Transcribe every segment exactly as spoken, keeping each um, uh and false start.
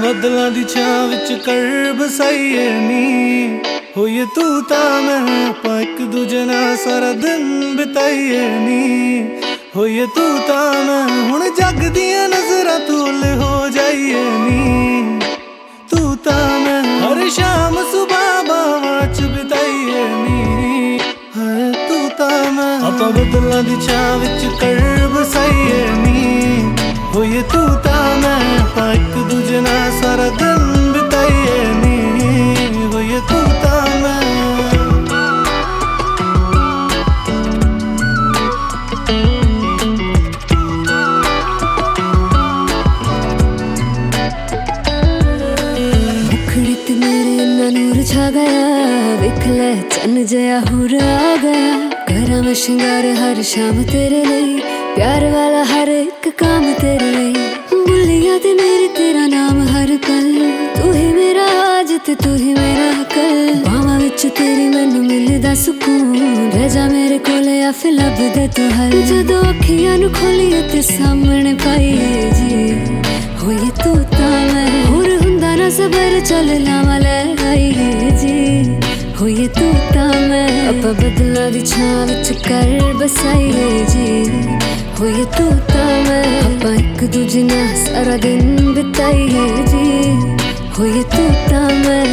ਬੱਦਲਾਂ ਦੀ ਛਾਂ ਵਿੱਚ ਕਰ ਬਸਾਈਏ ਨੀ ਹੋਈਏ ਤੂੰ ਤਾਂ ਮੈਂ ਆਪਾਂ ਇੱਕ ਦੂਜੇ ਨਾਲ ਸਾਰਾ ਦਿਨ ਬਿਤਾਈਏ ਨੀ ਹੋਈਏ ਤੂੰ ਤਾਂ ਮੈਂ ਹੁਣ ਜੱਗ ਦੀਆਂ ਨਜ਼ਰਾਂ ਤੋਲ ਹੋ ਜਾਈਏ ਨੀ ਤੂੰ ਤਾਂ ਮੈਂ ਹਰ ਸ਼ਾਮ ਸੁਬਾਹ ਬਾਵਾਂ ਚ ਬਿਤਾਈਏ ਨੀ ਹੈ ਤੂੰ ਤਾਂ ਮੈਂ ਆਪਾਂ ਬੱਦਲਾਂ ਦੀ ਛਾਂ ਵਿੱਚ ਕਰ ਬਸਾਈਏ ਨੀ ਹੋਈਏ ਤੂੰ ਤਾਂ ਮੈਂ ਆਪਾਂ ਇੱਕ ਦੂਜੇ ਨਾਲ ਸਾਰਾ ਦਿਨ ਬਿਤਾਈਏ ਨੀ ਹੋਈਏ ਤੂੰ ਤਾਂ ਮੈਂ मुखड़ी ते मेरे इन्ना नूर छा गया वेख लै चन्न जया हुर आ गया करा मैं शिंगार हर शाम तेरे लिए प्यार वाला हर एक काम तेरे लिए बुलिया ते मेरी तेरा नाम हर पल तू ही मेरा आज ते तू ही मेरा कल बावां विच तेरी मैनू मिलदा सुकून रह जा मेरे कोले आ फिर लब दे तू हर जदों अखियां नू खोलीए ते सामने पाईए जी होइए तू तां मैं होर हुंदा ना सबर चल लावां लै आईए जी होइए तू तां मैं ਆਪਾਂ ਬੱਦਲਾਂ ਦੀ ਛਾਂ ਵਿੱਚ ਕਰ ਬਸਾਈਏ ਜੀ ਹੋਈਏ ਤੂੰ ਤਾਂ ਮੈਂ ਆਪਾਂ ਇੱਕ ਦੂਜੇ ਨਾਲ ਸਾਰਾ ਦਿਨ ਬਿਤਾਈਏ ਜੀ ਹੋਈਏ ਤੂੰ ਤਾਂ ਮੈਂ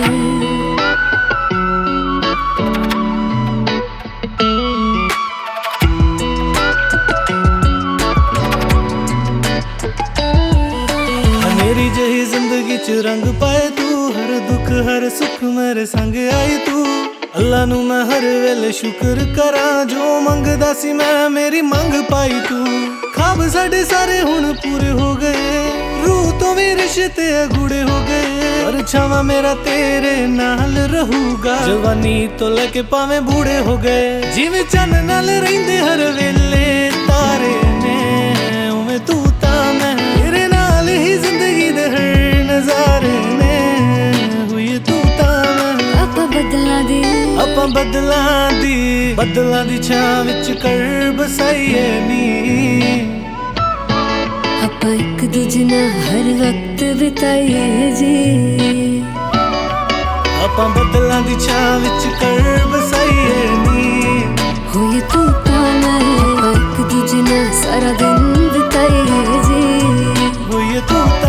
मेरी जही जिंदगी च रंग पाए तू हर दुख हर सुख मेरे संग आई तू अल्लाह नू मैं हर वेले शुक्र करा जो मंगदा सी मैं मेरी मंग पाई तू खाब साडे सारे हुण पूरे हो गए रूह तो भी रिश्ते अगूड़े हो गए परछावां मेरा तेरे नाल रहूगा जवानी तो लेके पावे बूढ़े हो गए जिवें चन्न नाल रहिंदे हर वेले तारे ने उवें तू तां मैं तेरे नाल ही जिंदगी दे हर नजारे ने हुई तू तां मैं ਆਪਾਂ ਬੱਦਲਾਂ ਦੀ ਆਪਾਂ ਬੱਦਲਾਂ ਦੀ ਬੱਦਲਾਂ ਦੀ ਛਾਂ ਵਿੱਚ ਕਰ ਬਸਾਈਏ ਨੀ ਆਪਾਂ ਇੱਕ ਦੂਜੇ ਨਾਲ ਹਰ ਵਕਤ ਬਿਤਾਈਏ ਜੀ ਆਪਾਂ ਬੱਦਲਾਂ ਦੀ ਛਾਂ ਵਿੱਚ ਕਰ ਬਸਾਈਏ ਨੀ ਹੋਈਏ ਤੂੰ ਤਾਂ ਮੈਂ ਆਪਾਂ ਇੱਕ ਦੂਜੇ ਨਾਲ ਸਾਰਾ ਦਿਨ ਬਿਤਾਈਏ ਜੀ ਹੋਈਏ ਤੂੰ